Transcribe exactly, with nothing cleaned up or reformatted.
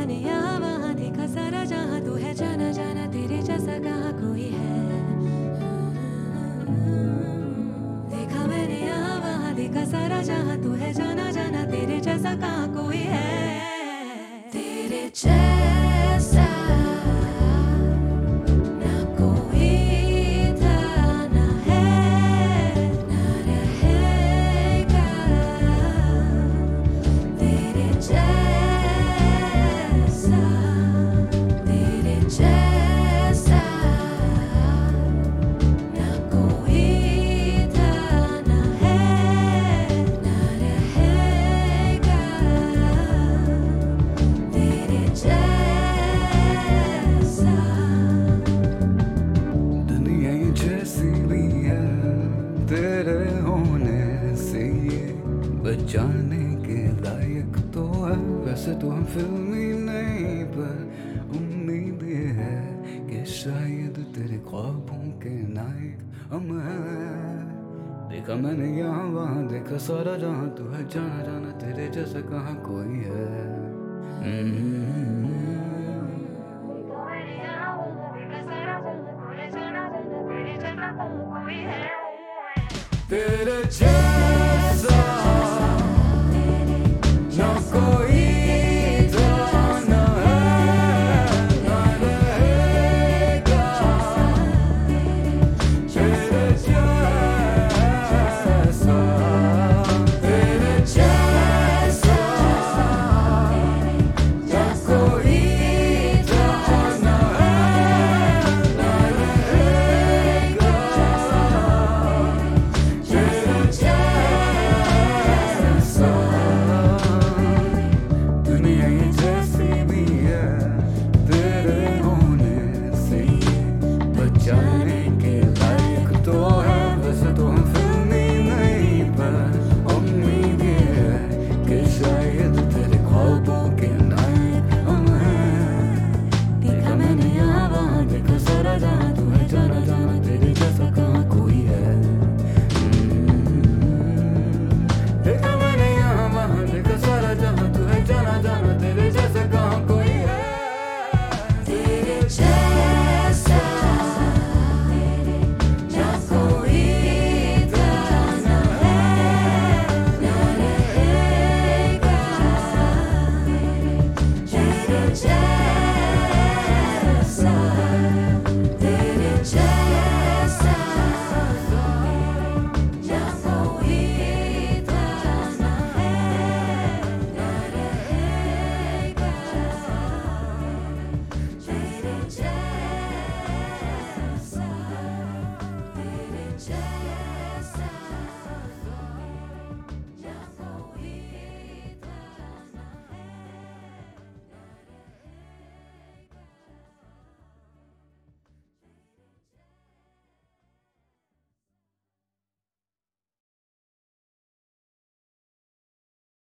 मैंने यहाँ वहाँ देखा सारा जहाँ तू है जाना जाना तेरे जैसा कहाँ कोई है। देखा मैंने यहाँ वहाँ देखा सारा जहाँ तू है जाना जाना तेरे जैसा कहाँ कोई है। तेरे जैसा ना कोई था ना है ना रहेगा। तेरे जैसा तेरे जैसा ना कोई था ना है ना रहेगा। तेरे जैसा दुनिया ये जैसी भी है तेरे होने से ये बचाने के लायक तो है। वैसे तो हम फिल्मी नहीं पर उम्मीद ये है कि शायद तेरे ख्वाबों के नायक हम हैं। देखा मैंने यहाँ वहाँ देखा सारा जहाँ तू है जाना जाना तेरे जैसा कहाँ कोई है। हम्म। तेरे जैसा तेरे जैसा